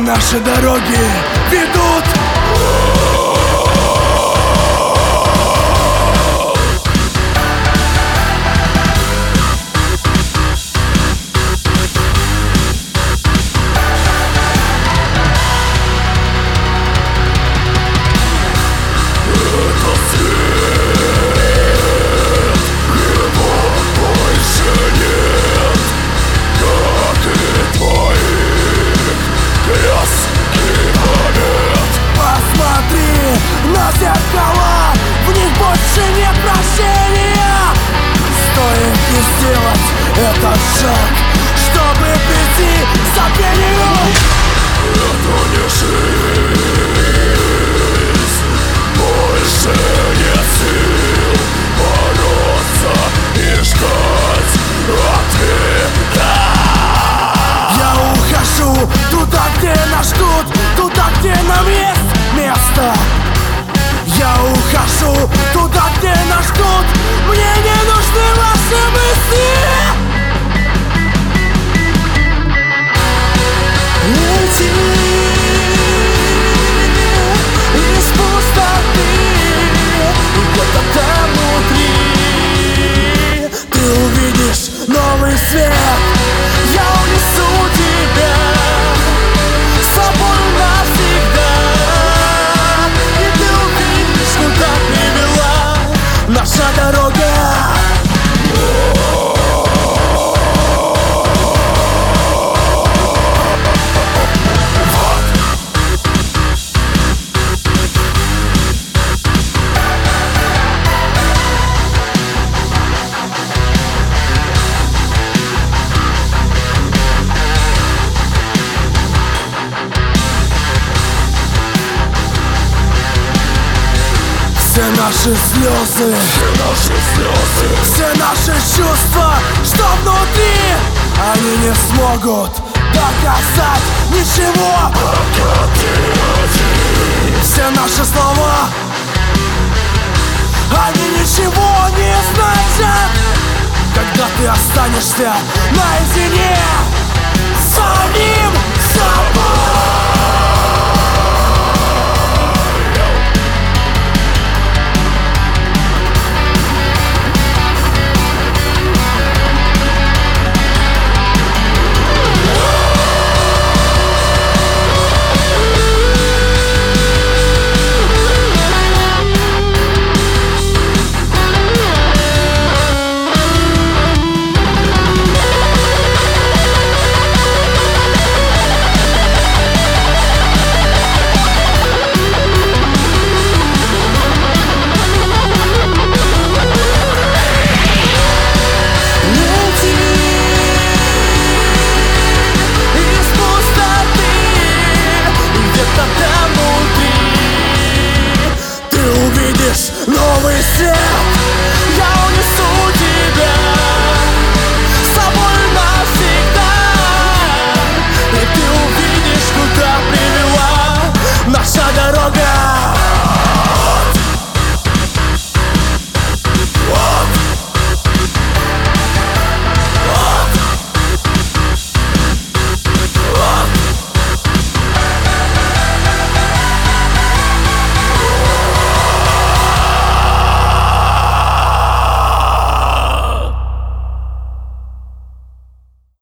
наши дороги ведут. На зеркала, в них больше нет прощения. Стоит не сделать этот шаг, чтобы прийти к забвению. Это не жизнь, больше нет сил бороться и ждать ответа. Я ухожу туда, где нас ждут, туда, где нам есть место. Я ухожу туда, где нас ждут. Мне не нужны ваши мысли. Лети из пустоты, где-то там внутри ты увидишь новый свет. Я унесу тебя с собой навсегда. Куда привела наша дорога? Все наши слезы, все наши чувства, что внутри, они не смогут доказать ничего. Все наши слова, они ничего не значат, когда ты останешься наедине с самим собой. Новый свет,